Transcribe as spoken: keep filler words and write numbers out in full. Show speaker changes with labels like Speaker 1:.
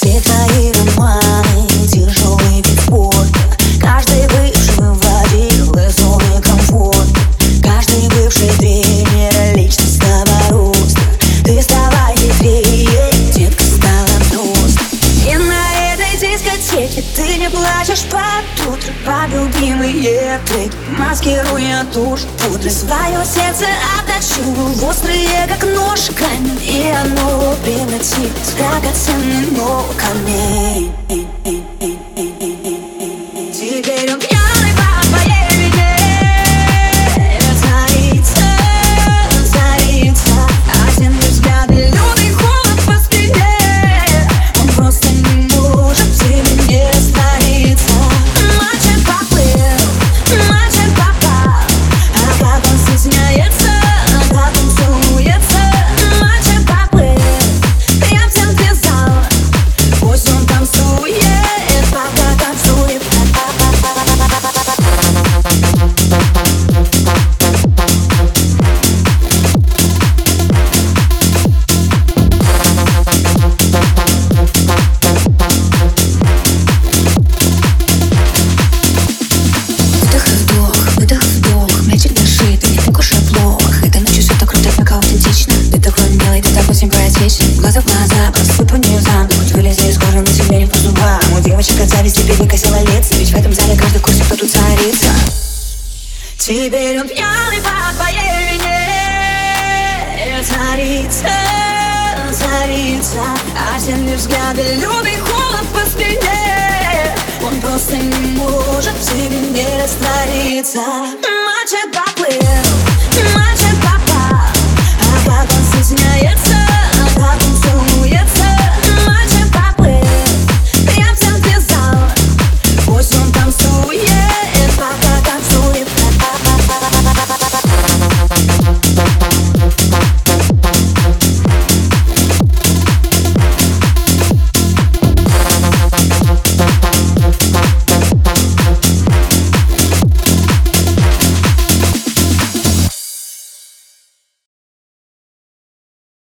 Speaker 1: Все твои романы, тяжелый вид спорта. Каждый бывший вводил в зоны комфорта. Каждый бывший тренер личностного роста. Ты стала хитрее, детка, стала просто. И на этой дискотеке ты не плачешь под утро, под любимые треки, маскируя тушь пудры. Свое сердце отточил в острые, как нож, камень, и оно превратилось в драгоценный, но камень. Теперь он пьяный по твоей вине, царица, царица. Один взгляд и лютый холод по спине. Он просто не может в тебе не раствориться. Мальчик поплыл, мальчик попал, а как он стесняется, а как он целуется. Мальчик поплыл, я в центре зала, пусть он танцует, пока танцует. Выдох, вдох, мячик дышит, и не так уж и плохо. Этой ночью все так круто, пока аутентично. Ты такой милый, ты такой симпатичный. Глаза в глаза, просто по нее замкнуть. Вылези из кожи, на тебе не по зубам. У девочек от зависти теперь не косила лица, ведь в этом зале каждый в курсе, кто тут царица. Теперь он пьяный по твоей вине, царица, царица. Один лишь взгляд и лютый холод по спине. Он просто не может в себе не раствориться. Мальчик поплыл.